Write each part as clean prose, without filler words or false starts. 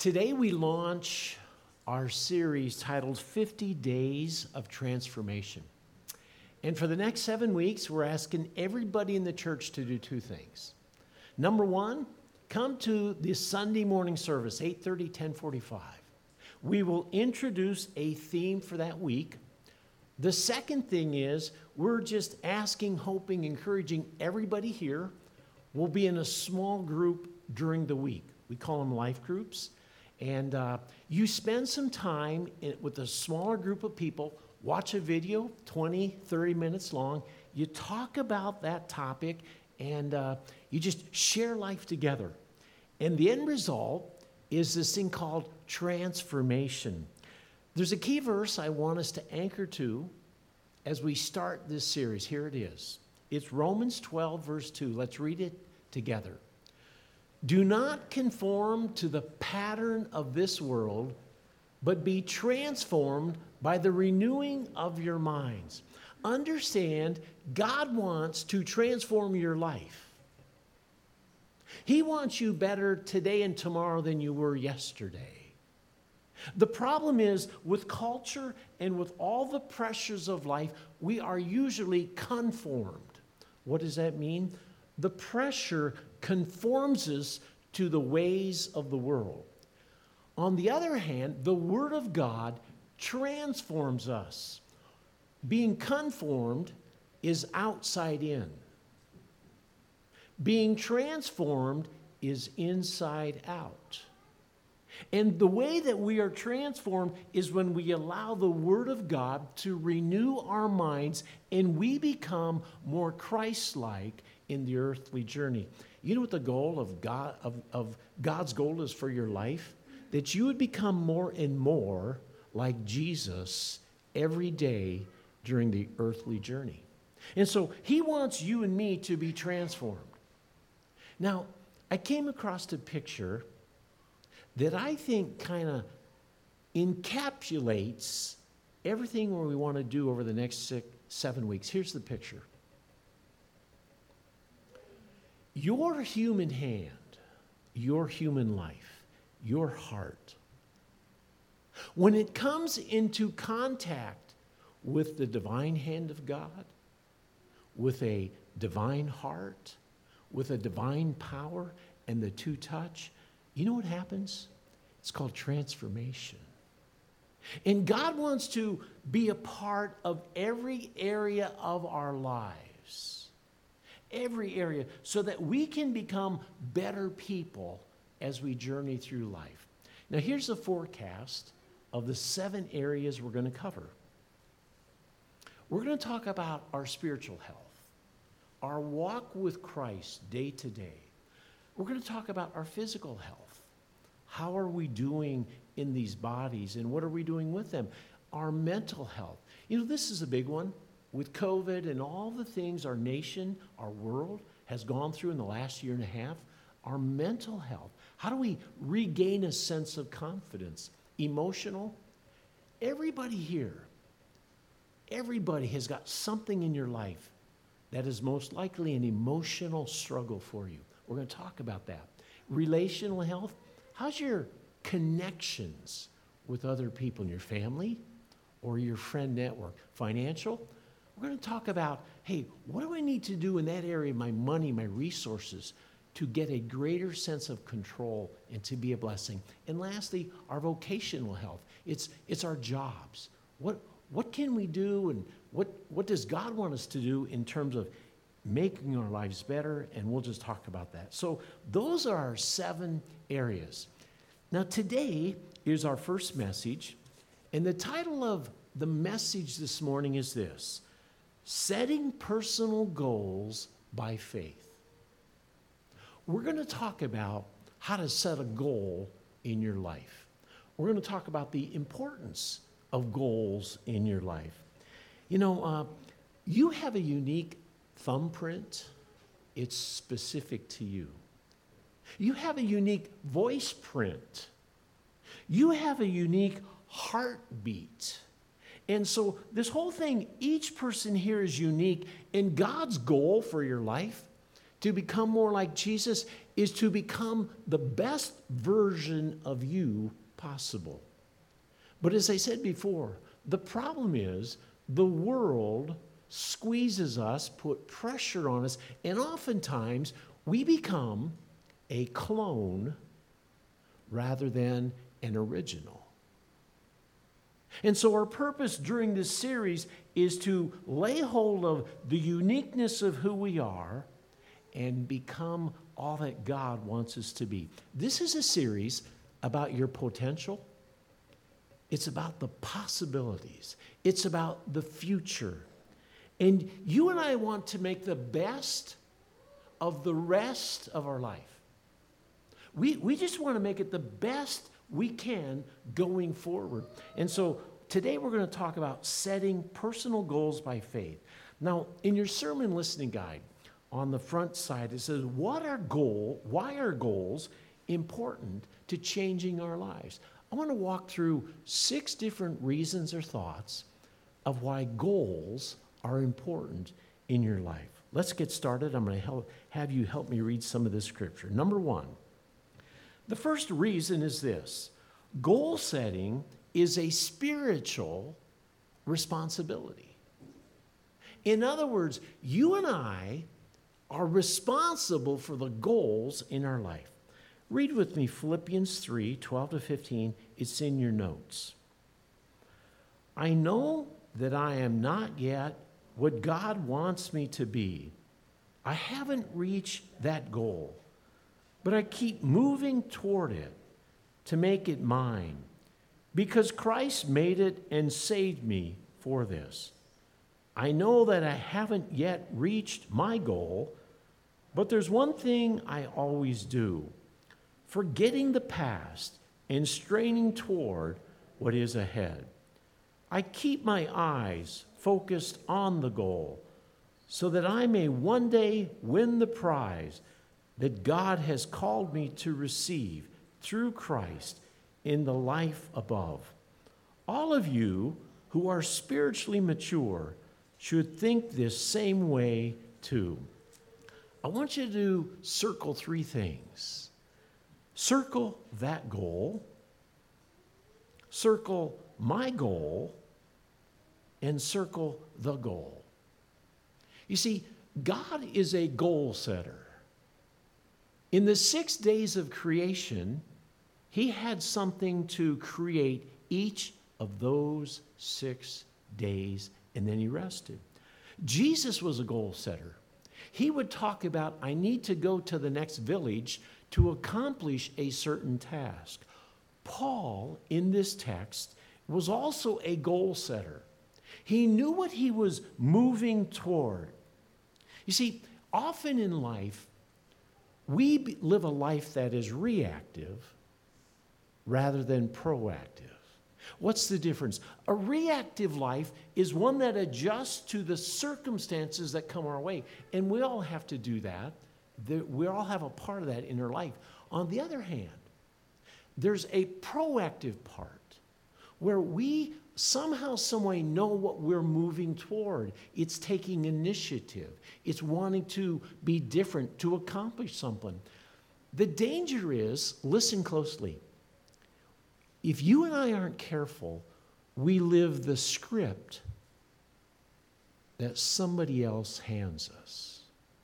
Today we launch our series titled 50 Days of Transformation. And for the next 7 weeks, we're asking everybody in the church to do two things. Number one, come to the Sunday morning service, 8:30, 10:45. We will introduce a theme for that week. The second thing is we're just asking, hoping, encouraging everybody here. We'll be in a small group during the week. We call them life groups. And you spend some time with a smaller group of people, watch a video, 20, 30 minutes long. You talk about that topic, and you just share life together. And the end result is this thing called transformation. There's a key verse I want us to anchor to as we start this series. Here it is. It's Romans 12, verse 2. Let's read it together. Do not conform to the pattern of this world, but be transformed by the renewing of your minds. Understand, God wants to transform your life. He wants you better today and tomorrow than you were yesterday. The problem is, with culture and with all the pressures of life, we are usually conformed. What does that mean? The pressure conforms us to the ways of the world. On the other hand, the Word of God transforms us. Being conformed is outside in. Being transformed is inside out. And the way that we are transformed is when we allow the Word of God to renew our minds and we become more Christ-like in the earthly journey. You know what the goal of God's goal is for your life? That you would become more and more like Jesus every day during the earthly journey. And so He wants you and me to be transformed. Now, I came across a picture that I think kind of encapsulates everything we want to do over the next 7 weeks. Here's the picture. Your human hand, your human life, your heart, when it comes into contact with the divine hand of God, with a divine heart, with a divine power, and the two touch, you know what happens? It's called transformation. And God wants to be a part of every area of our lives. Every area, so that we can become better people as we journey through life. Now, here's a forecast of the 7 areas we're going to cover. We're going to talk about our spiritual health, our walk with Christ day to day. We're going to talk about our physical health. How are we doing in these bodies, and what are we doing with them? Our mental health. You know, this is a big one. With COVID and all the things our nation, our world has gone through in the last year and a half, our mental health. How do we regain a sense of confidence? Emotional. Everybody here, everybody has got something in your life that is most likely an emotional struggle for you. We're going to talk about that. Relational health. How's your connections with other people in your family or your friend network? Financial. We're going to talk about, hey, what do I need to do in that area of my money, my resources, to get a greater sense of control and to be a blessing? And lastly, our vocational health. It's our jobs. What can we do, and what does God want us to do in terms of making our lives better? And we'll just talk about that. So those are our 7 areas. Now, today is our first message, and the title of the message this morning is this: Setting Personal Goals by Faith. We're going to talk about how to set a goal in your life. We're going to talk about the importance of goals in your life. You know, you have a unique thumbprint. It's specific to you. You have a unique voice print. You have a unique heartbeat. And so this whole thing, each person here is unique, and God's goal for your life to become more like Jesus is to become the best version of you possible. But as I said before, the problem is the world squeezes us, put pressure on us, and oftentimes we become a clone rather than an original. And so our purpose during this series is to lay hold of the uniqueness of who we are and become all that God wants us to be. This is a series about your potential. It's about the possibilities. It's about the future. And you and I want to make the best of the rest of our life. We just want to make it the best we can going forward. And so today we're going to talk about setting personal goals by faith. Now, in your sermon listening guide, on the front side, it says, why are goals important to changing our lives? I want to walk through 6 different reasons or thoughts of why goals are important in your life. Let's get started. I'm going to have you help me read some of this scripture. Number 1, the first reason is this: goal setting is a spiritual responsibility. In other words, you and I are responsible for the goals in our life. Read with me Philippians 3, 12 to 15. It's in your notes. I know that I am not yet what God wants me to be. I haven't reached that goal, but I keep moving toward it to make it mine, because Christ made it and saved me for this. I know that I haven't yet reached my goal, but there's one thing I always do: forgetting the past and straining toward what is ahead. I keep my eyes focused on the goal so that I may one day win the prize that God has called me to receive through Christ in the life above. All of you who are spiritually mature should think this same way too. I want you to circle 3 things. Circle that goal, circle my goal, and circle the goal. You see, God is a goal setter. In the 6 days of creation, he had something to create each of those 6 days, and then he rested. Jesus was a goal setter. He would talk about, I need to go to the next village to accomplish a certain task. Paul, in this text, was also a goal setter. He knew what he was moving toward. You see, often in life, we live a life that is reactive rather than proactive. What's the difference? A reactive life is one that adjusts to the circumstances that come our way. And we all have to do that. We all have a part of that in our life. On the other hand, there's a proactive part where we somehow, some way know what we're moving toward. It's taking initiative. It's wanting to be different, to accomplish something. The danger is, listen closely, if you and I aren't careful, we live the script that somebody else hands us.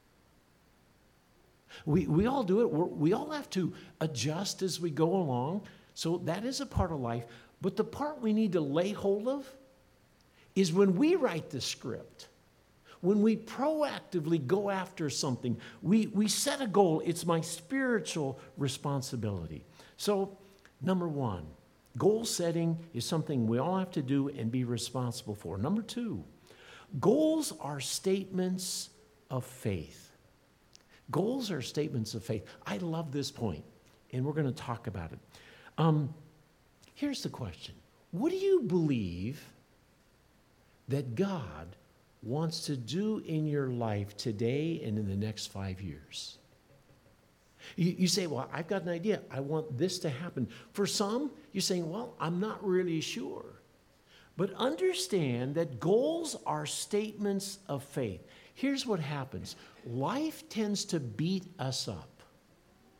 We all do it. We all have to adjust as we go along. So that is a part of life. But the part we need to lay hold of is when we write the script, when we proactively go after something, we set a goal. It's my spiritual responsibility. So, number 1, goal setting is something we all have to do and be responsible for. Number 2, goals are statements of faith. Goals are statements of faith. I love this point, and we're going to talk about it. Here's the question. What do you believe that God wants to do in your life today and in the next 5 years? You say, well, I've got an idea. I want this to happen. For some, you're saying, well, I'm not really sure. But understand that goals are statements of faith. Here's what happens. Life tends to beat us up.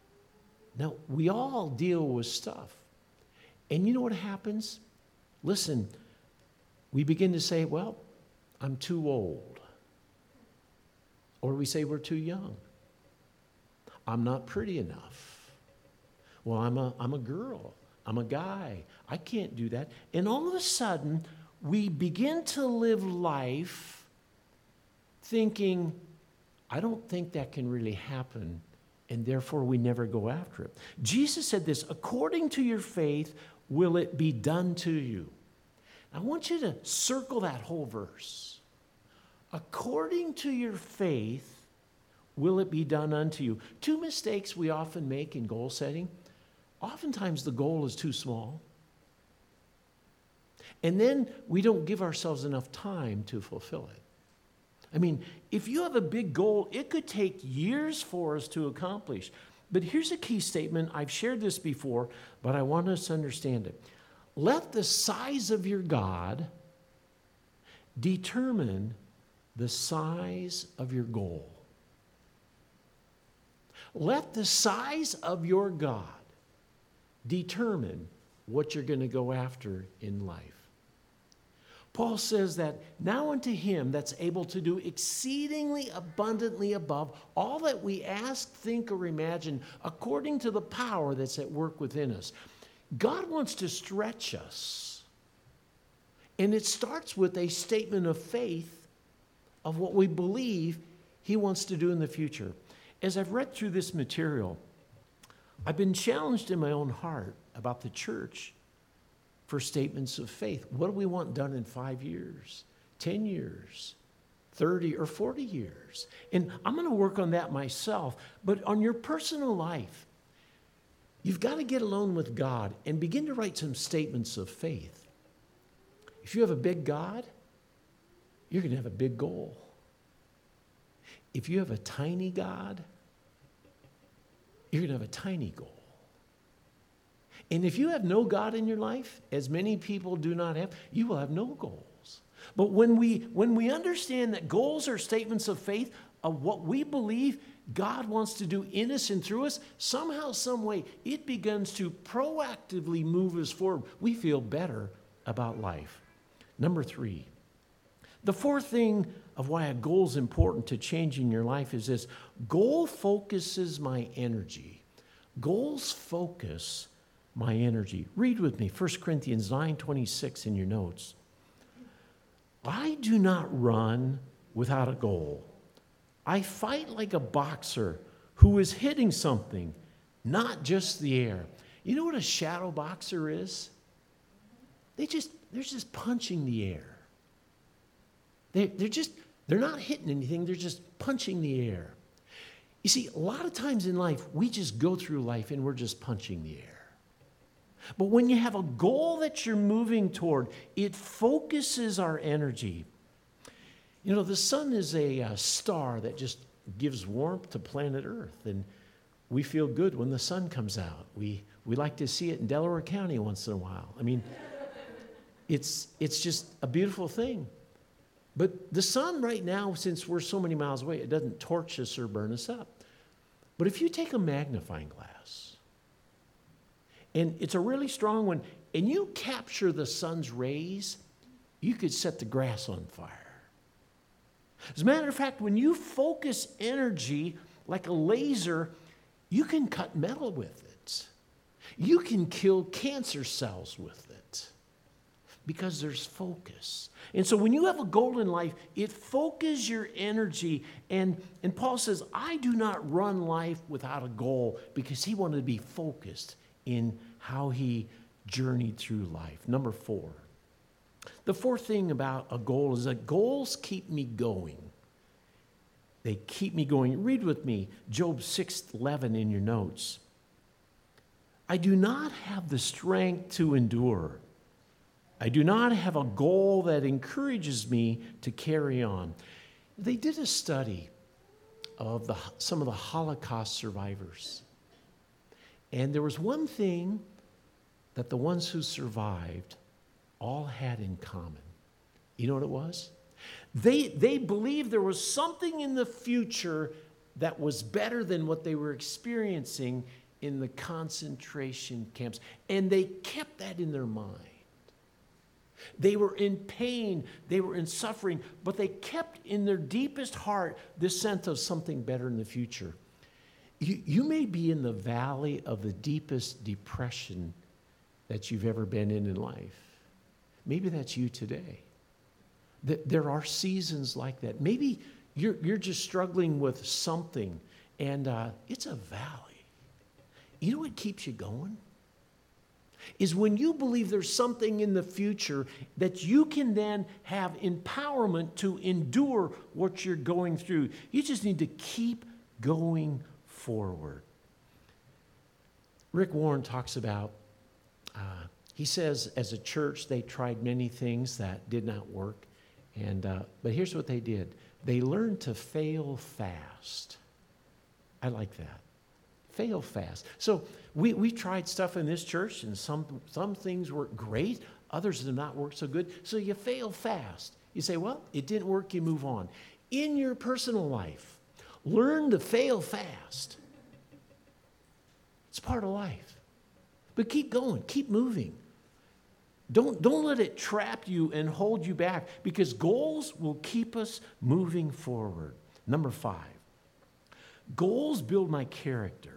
Now, we all deal with stuff. And you know what happens? Listen, we begin to say, well, I'm too old. Or we say we're too young. I'm not pretty enough. Well, I'm a girl. I'm a guy. I can't do that. And all of a sudden, we begin to live life thinking, I don't think that can really happen, and therefore we never go after it. Jesus said this, according to your faith, will it be done to you. I want you to circle that whole verse. According to your faith, will it be done unto you. Two mistakes we often make in goal setting. Oftentimes the goal is too small. And then we don't give ourselves enough time to fulfill it. I mean, if you have a big goal, it could take years for us to accomplish. But here's a key statement. I've shared this before, but I want us to understand it. Let the size of your God determine the size of your goal. Let the size of your God determine what you're going to go after in life. Paul says that now unto him that's able to do exceedingly abundantly above all that we ask, think, or imagine, according to the power that's at work within us. God wants to stretch us. And it starts with a statement of faith of what we believe he wants to do in the future. As I've read through this material, I've been challenged in my own heart about the church for statements of faith. What do we want done in 5 years, 10 years, 30 or 40 years? And I'm going to work on that myself. But on your personal life, you've got to get alone with God and begin to write some statements of faith. If you have a big God, you're going to have a big goal. If you have a tiny God, you're going to have a tiny goal. And if you have no God in your life, as many people do not have, you will have no goals. But when we understand that goals are statements of faith of what we believe God wants to do in us and through us, somehow, some way, it begins to proactively move us forward. We feel better about life. Number 3, the fourth thing of why a goal is important to changing your life is this. Goal focuses my energy. Goals focus my energy. Read with me 1 Corinthians 9:26 in your notes. I do not run without a goal. I fight like a boxer who is hitting something, not just the air. You know what a shadow boxer is? They're just punching the air. They're not hitting anything, they're just punching the air. You see, a lot of times in life, we just go through life and we're just punching the air. But when you have a goal that you're moving toward, it focuses our energy. You know, the sun is a star that just gives warmth to planet Earth, and we feel good when the sun comes out. We like to see it in Delaware County once in a while. I mean, it's just a beautiful thing. But the sun right now, since we're so many miles away, it doesn't torch us or burn us up. But if you take a magnifying glass, and it's a really strong one, and you capture the sun's rays, you could set the grass on fire. As a matter of fact, when you focus energy like a laser, you can cut metal with it. You can kill cancer cells with it because there's focus. And so when you have a goal in life, it focuses your energy. And Paul says, I do not run life without a goal, because he wanted to be focused in how he journeyed through life. Number 4. The fourth thing about a goal is that goals keep me going. They keep me going. Read with me Job 6:11 in your notes. I do not have the strength to endure. I do not have a goal that encourages me to carry on. They did a study of some of the Holocaust survivors. And there was one thing that the ones who survived all had in common. You know what it was? They believed there was something in the future that was better than what they were experiencing, in the concentration camps, and they kept that in their mind. They were in pain, they were in suffering, but they kept in their deepest heart this sense of something better in the future. You may be in the valley of the deepest depression that you've ever been in life. Maybe that's you today. There are seasons like that. Maybe you're just struggling with something, and it's a valley. You know what keeps you going? Is when you believe there's something in the future that you can then have empowerment to endure what you're going through. You just need to keep going forward. Rick Warren talks about, he says as a church they tried many things that did not work, but here's what they did. They learned to fail fast. I like that. Fail fast. So we tried stuff in this church, and some things work great, others did not work so good. So you fail fast. You say, well, it didn't work, you move on. In your personal life, learn to fail fast. It's part of life. But keep going, keep moving. Don't let it trap you and hold you back, because goals will keep us moving forward. Number 5, goals build my character.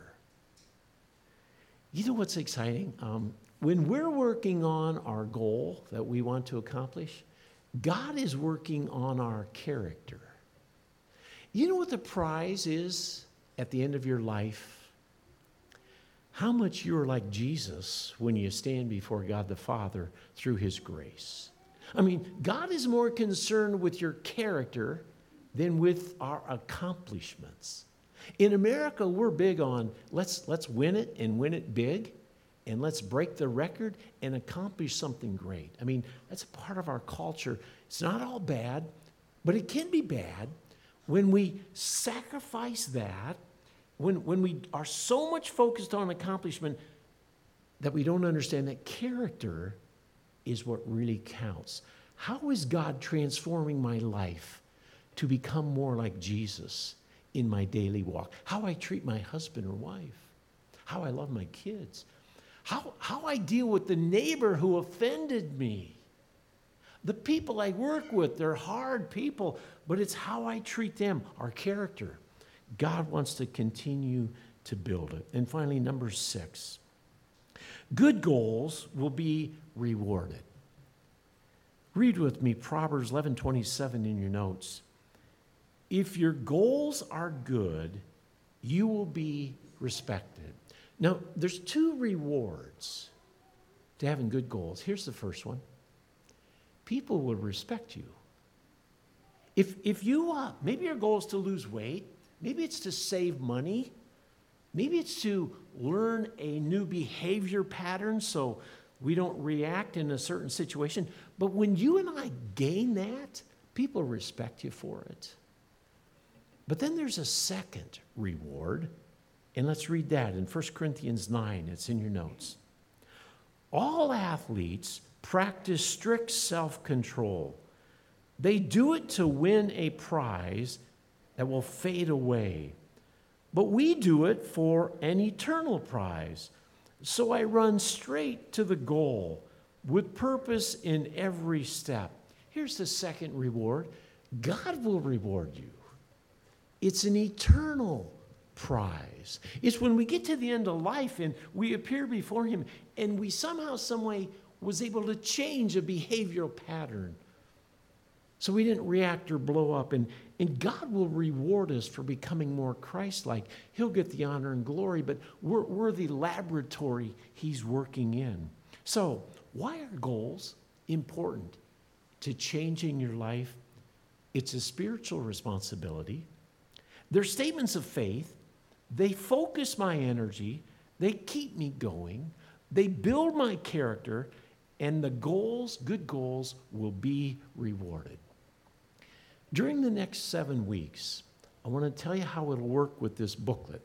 You know what's exciting? When we're working on our goal that we want to accomplish, God is working on our character. You know what the prize is at the end of your life? How much you're like Jesus when you stand before God the Father through His grace. I mean, God is more concerned with your character than with our accomplishments. In America, we're big on let's win it and win it big, and let's break the record and accomplish something great. I mean, that's a part of our culture. It's not all bad, but it can be bad when we sacrifice that, when we are so much focused on accomplishment that we don't understand that character is what really counts. How is God transforming my life to become more like Jesus in my daily walk? How I treat my husband or wife, how I love my kids, how I deal with the neighbor who offended me. The people I work with, they're hard people, but it's how I treat them, our character. God wants to continue to build it. And finally, number 6, good goals will be rewarded. Read with me Proverbs 11:27 in your notes. If your goals are good, you will be respected. Now, there's 2 rewards to having good goals. Here's the first one. People will respect you. If you, maybe your goal is to lose weight, maybe it's to save money, maybe it's to learn a new behavior pattern so we don't react in a certain situation. But when you and I gain that, people respect you for it. But then there's a second reward, and let's read that in 1 Corinthians 9. It's in your notes. All athletes practice strict self-control. They do it to win a prize that will fade away. But we do it for an eternal prize. So I run straight to the goal with purpose in every step. Here's the second reward. God will reward you. It's an eternal prize. It's when we get to the end of life and we appear before Him and we somehow, some way, was able to change a behavioral pattern so we didn't react or blow up. And God will reward us for becoming more Christ-like. He'll get the honor and glory, but we're the laboratory He's working in. So why are goals important to changing your life? It's a spiritual responsibility. They're statements of faith. They focus my energy. They keep me going. They build my character, and the goals, good goals, will be rewarded. During the next 7 weeks, I want to tell you how it'll work with this booklet.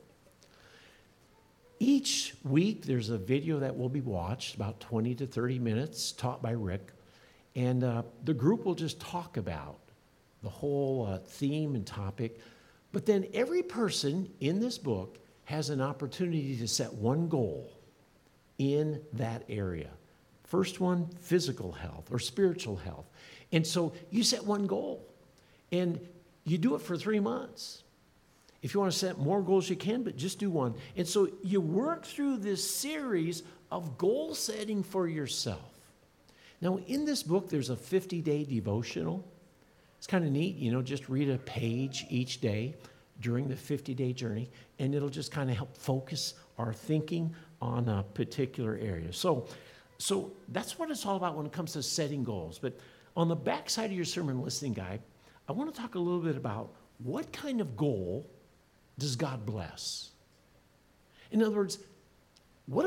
Each week, there's a video that will be watched, about 20 to 30 minutes, taught by Rick, and the group will just talk about the whole theme and topic. But then every person in this book has an opportunity to set one goal in that area. First one, physical health or spiritual health. And so you set one goal, and you do it for 3 months. If you want to set more goals, you can, but just do one. And so you work through this series of goal setting for yourself. Now, in this book, there's a 50-day devotional. It's kind of neat, just read a page each day during the 50-day journey, and it'll just kind of help focus our thinking on a particular area. So that's what it's all about when it comes to setting goals. But on the backside of your sermon listening guide, I want to talk a little bit about what kind of goal does God bless? In other words, what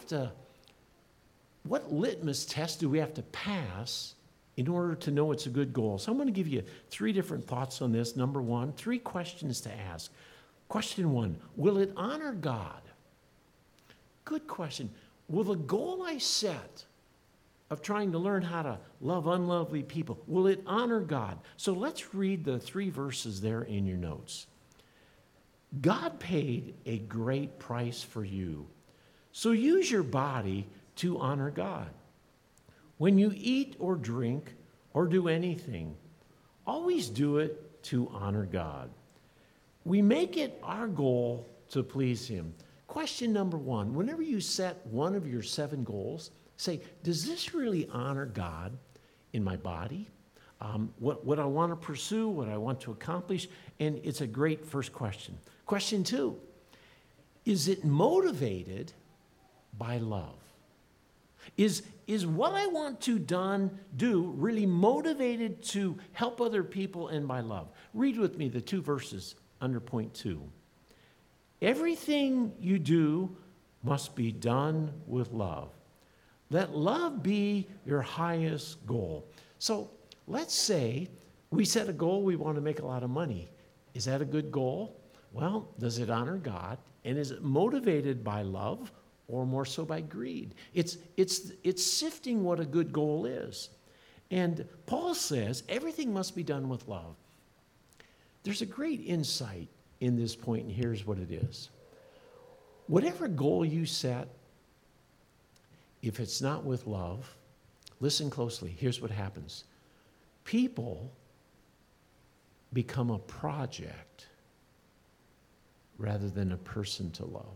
litmus test do we have to pass in order to know it's a good goal? So I'm going to give you 3 different thoughts on this. Number 1, 3 questions to ask. Question 1, will it honor God? Good question. Will the goal I set of trying to learn how to love unlovely people, will it honor God? So let's read the 3 verses there in your notes. God paid a great price for you, so use your body to honor God. When you eat or drink or do anything, always do it to honor God. We make it our goal to please Him. Question number 1, whenever you set one of your 7 goals, say, does this really honor God in my body? What I want to pursue, what I want to accomplish, and it's a great first question. Question 2, is it motivated by love? Is what I want to do really motivated to help other people and by love? Read with me the 2 verses under point 2. Everything you do must be done with love. Let love be your highest goal. So let's say we set a goal, we want to make a lot of money. Is that a good goal? Well, does it honor God? And is it motivated by love or more so by greed? It's sifting what a good goal is. And Paul says everything must be done with love. There's a great insight in this point, and here's what it is. Whatever goal you set, if it's not with love, listen closely. Here's what happens. People become a project rather than a person to love.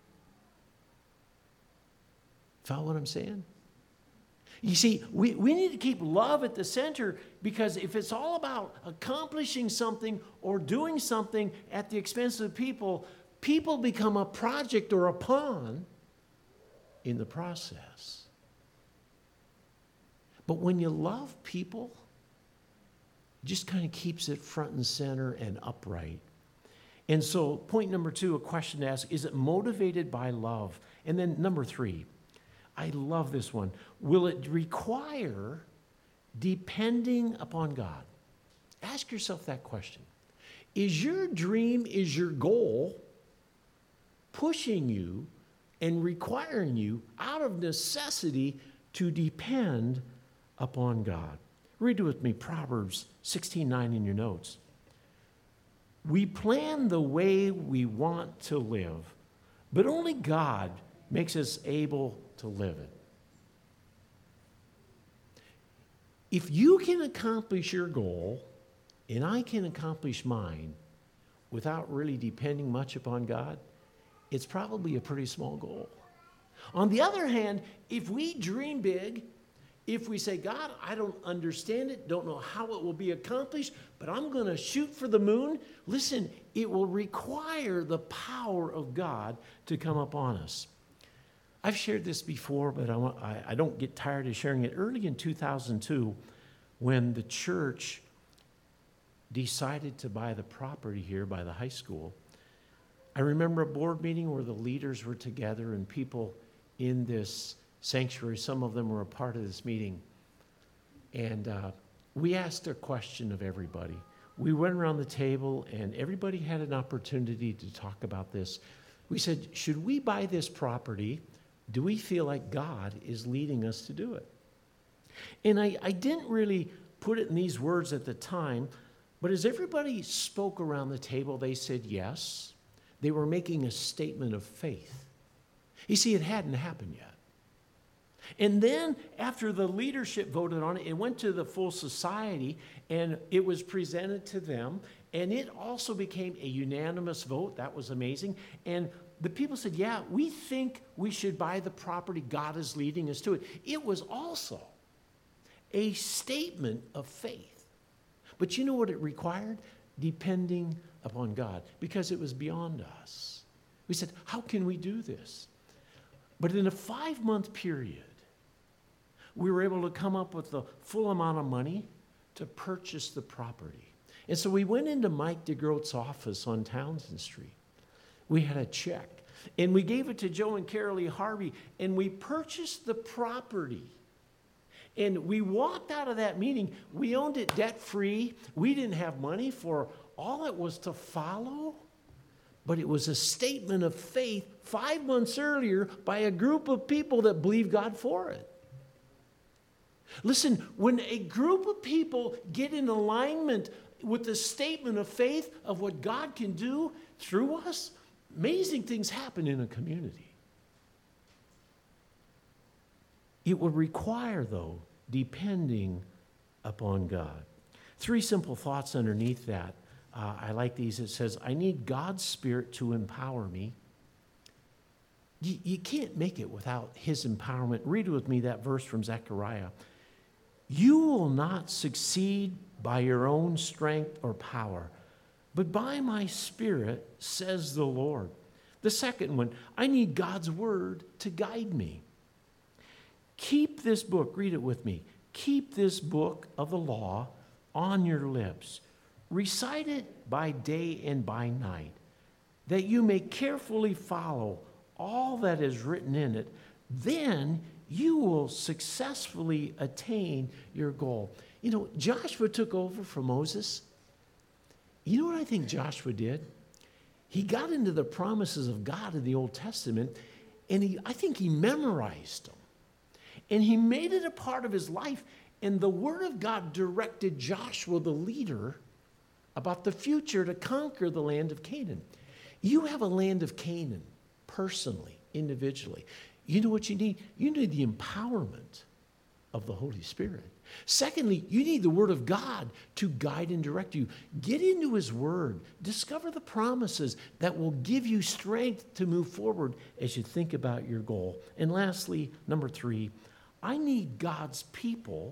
Follow what I'm saying? You see, we need to keep love at the center, because if it's all about accomplishing something or doing something at the expense of people, people become a project or a pawn in the process. But when you love people, it just kind of keeps it front and center and upright. And so point number 2, a question to ask, is it motivated by love? And then number 3, I love this one. Will it require depending upon God? Ask yourself that question. Is your dream, is your goal pushing you and requiring you out of necessity to depend upon God? Read with me Proverbs 16:9 in your notes. We plan the way we want to live, but only God makes us able to live it. If you can accomplish your goal, and I can accomplish mine without really depending much upon God, it's probably a pretty small goal. On the other hand, if we dream big, if we say, God, I don't understand it, don't know how it will be accomplished, but I'm going to shoot for the moon, listen, it will require the power of God to come upon us. I've shared this before, but I don't get tired of sharing it. Early in 2002, when the church decided to buy the property here by the high school, I remember a board meeting where the leaders were together and people in this sanctuary, some of them were a part of this meeting. And we asked a question of everybody. We went around the table and everybody had an opportunity to talk about this. We said, should we buy this property? Do we feel like God is leading us to do it? And I didn't really put it in these words at the time, but as everybody spoke around the table, they said yes. They were making a statement of faith. You see, it hadn't happened yet. And then after the leadership voted on it, it went to the full society and it was presented to them. And it also became a unanimous vote. That was amazing. And the people said, yeah, we think we should buy the property. God is leading us to it. It was also a statement of faith. But you know what it required? Depending upon God, because it was beyond us. We said, how can we do this? But in a 5-month period, we were able to come up with the full amount of money to purchase the property. And so we went into Mike DeGroat's office on Townsend Street. We had a check, and we gave it to Joe and Carolee Harvey, and we purchased the property. And we walked out of that meeting. We owned it debt-free. We didn't have money for all it was to follow, but it was a statement of faith 5 months earlier by a group of people that believed God for it. Listen, when a group of people get in alignment with the statement of faith of what God can do through us, amazing things happen in a community. It would require, though, depending upon God. 3 simple thoughts underneath that. I like these. It says, I need God's Spirit to empower me. You can't make it without His empowerment. Read with me that verse from Zechariah. You will not succeed by your own strength or power, but by my Spirit, says the Lord. The second one, I need God's Word to guide me. Keep this book, read it with me. Keep this book of the law on your lips. Recite it by day and by night, that you may carefully follow all that is written in it. Then you will successfully attain your goal. You know, Joshua took over from Moses. You know what I think Joshua did? He got into the promises of God in the Old Testament, and I think he memorized them. And he made it a part of his life. And the Word of God directed Joshua, the leader, about the future to conquer the land of Canaan. You have a land of Canaan, personally, individually. You know what you need? You need the empowerment of the Holy Spirit. Secondly, you need the Word of God to guide and direct you. Get into His Word. Discover the promises that will give you strength to move forward as you think about your goal. And lastly, number 3, I need God's people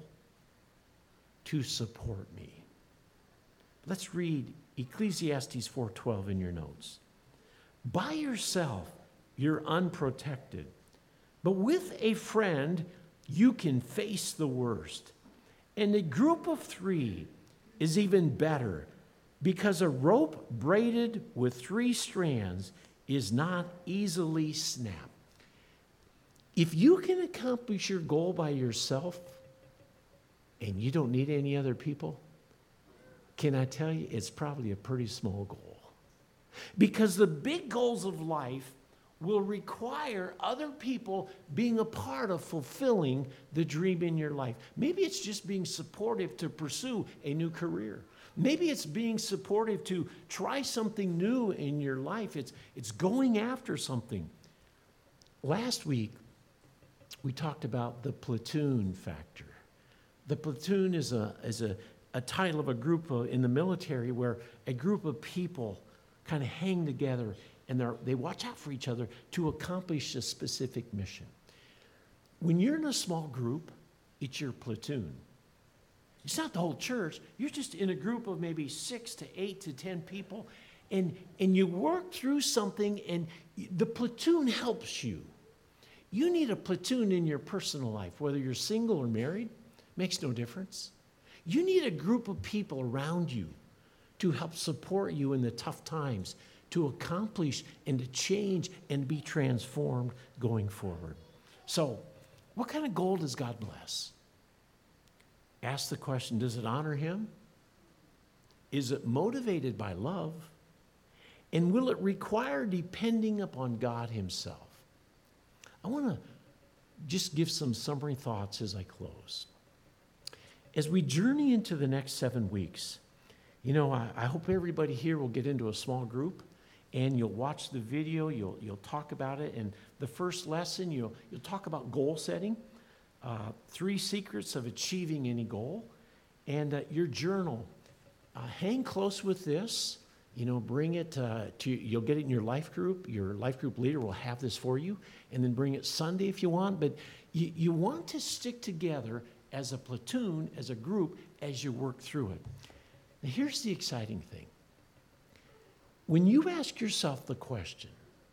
to support me. Let's read Ecclesiastes 4:12 in your notes. By yourself, you're unprotected, but with a friend, you can face the worst. And a group of 3 is even better, because a rope braided with 3 strands is not easily snapped. If you can accomplish your goal by yourself and you don't need any other people, can I tell you, it's probably a pretty small goal. Because the big goals of life will require other people being a part of fulfilling the dream in your life. Maybe it's just being supportive to pursue a new career. Maybe it's being supportive to try something new in your life. It's going after something. Last week, we talked about the platoon factor. The platoon is a title of a group in the military where a group of people kind of hang together and they watch out for each other to accomplish a specific mission. When you're in a small group, it's your platoon. It's not the whole church. You're just in a group of maybe 6 to 8 to 10 people, and you work through something, and the platoon helps you. You need a platoon in your personal life, whether you're single or married, makes no difference. You need a group of people around you to help support you in the tough times, to accomplish and to change and be transformed going forward. So, what kind of goal does God bless? Ask the question, does it honor Him? Is it motivated by love? And will it require depending upon God Himself? I want to just give some summary thoughts as I close. As we journey into the next 7 weeks, you know, I hope everybody here will get into a small group and you'll watch the video, you'll talk about it, and the first lesson, you'll talk about goal setting, 3 secrets of achieving any goal, and your journal. Hang close with this. Bring it you'll get it in your life group. Your life group leader will have this for you, and then bring it Sunday if you want. But you want to stick together as a platoon, as a group, as you work through it. Now, here's the exciting thing. When you ask yourself the question,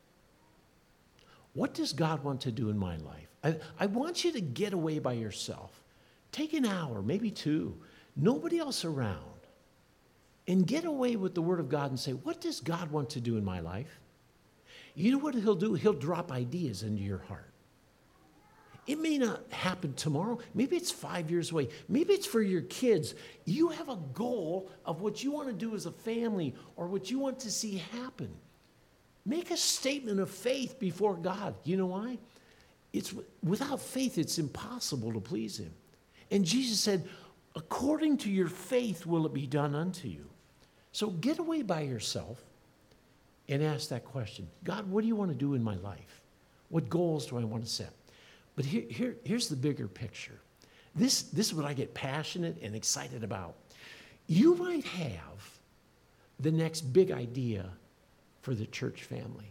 what does God want to do in my life? I want you to get away by yourself. Take an hour, maybe 2, nobody else around. And get away with the Word of God and say, what does God want to do in my life? You know what He'll do? He'll drop ideas into your heart. It may not happen tomorrow. Maybe it's 5 years away. Maybe it's for your kids. You have a goal of what you want to do as a family or what you want to see happen. Make a statement of faith before God. You know why? Without faith, it's impossible to please Him. And Jesus said, according to your faith will it be done unto you. So get away by yourself and ask that question. God, what do you want to do in my life? What goals do I want to set? But here's the bigger picture. This is what I get passionate and excited about. You might have the next big idea for the church family.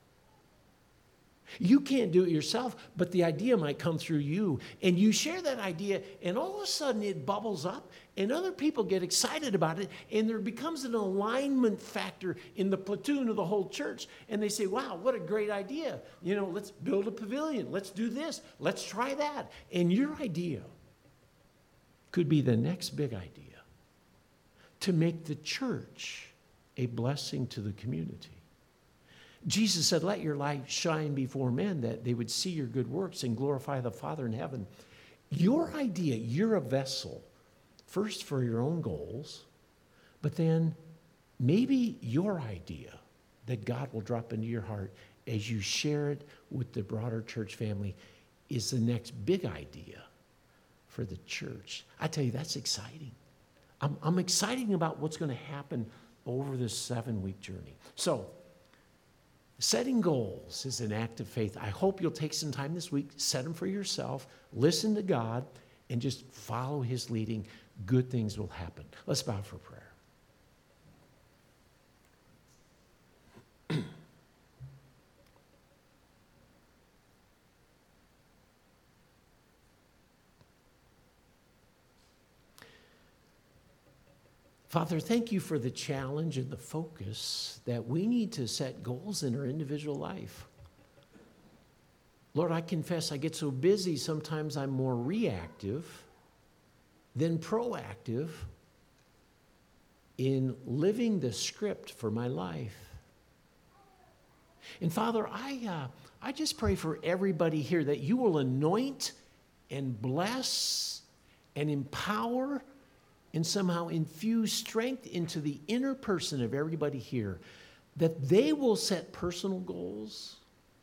You can't do it yourself, but the idea might come through you. And you share that idea, and all of a sudden it bubbles up, and other people get excited about it, and there becomes an alignment factor in the platoon of the whole church. And they say, wow, what a great idea. Let's build a pavilion. Let's do this. Let's try that. And your idea could be the next big idea to make the church a blessing to the community. Jesus said, let your light shine before men that they would see your good works and glorify the Father in heaven. Your idea, you're a vessel, first for your own goals, but then maybe your idea that God will drop into your heart as you share it with the broader church family is the next big idea for the church. I tell you, that's exciting. I'm excited about what's going to happen over this 7-week journey. So, setting goals is an act of faith. I hope you'll take some time this week, set them for yourself, listen to God, and just follow His leading. Good things will happen. Let's bow for prayer. Father, thank you for the challenge and the focus that we need to set goals in our individual life. Lord, I confess I get so busy, sometimes I'm more reactive than proactive in living the script for my life. And Father, I just pray for everybody here that you will anoint and bless and empower and somehow infuse strength into the inner person of everybody here, that they will set personal goals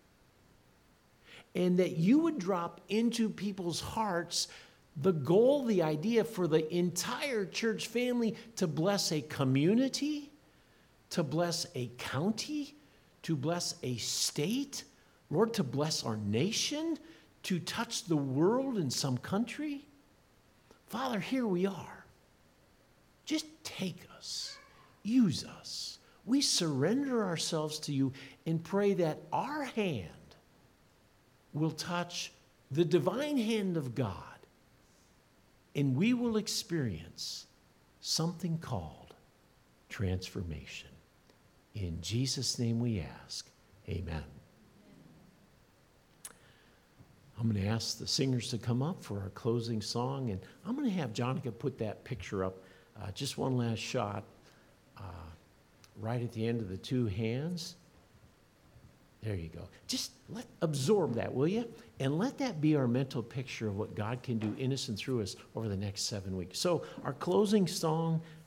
and that you would drop into people's hearts the goal, the idea for the entire church family to bless a community, to bless a county, to bless a state, Lord, to bless our nation, to touch the world in some country. Father, here we are. Just take us, use us. We surrender ourselves to you and pray that our hand will touch the divine hand of God, and we will experience something called transformation. In Jesus' name we ask, amen. I'm going to ask the singers to come up for our closing song, and I'm going to have Jonica put that picture up. Just one last shot, right at the end of the 2 hands. There you go. Just absorb that, will you? And let that be our mental picture of what God can do in us and through us over the next 7 weeks. So our closing song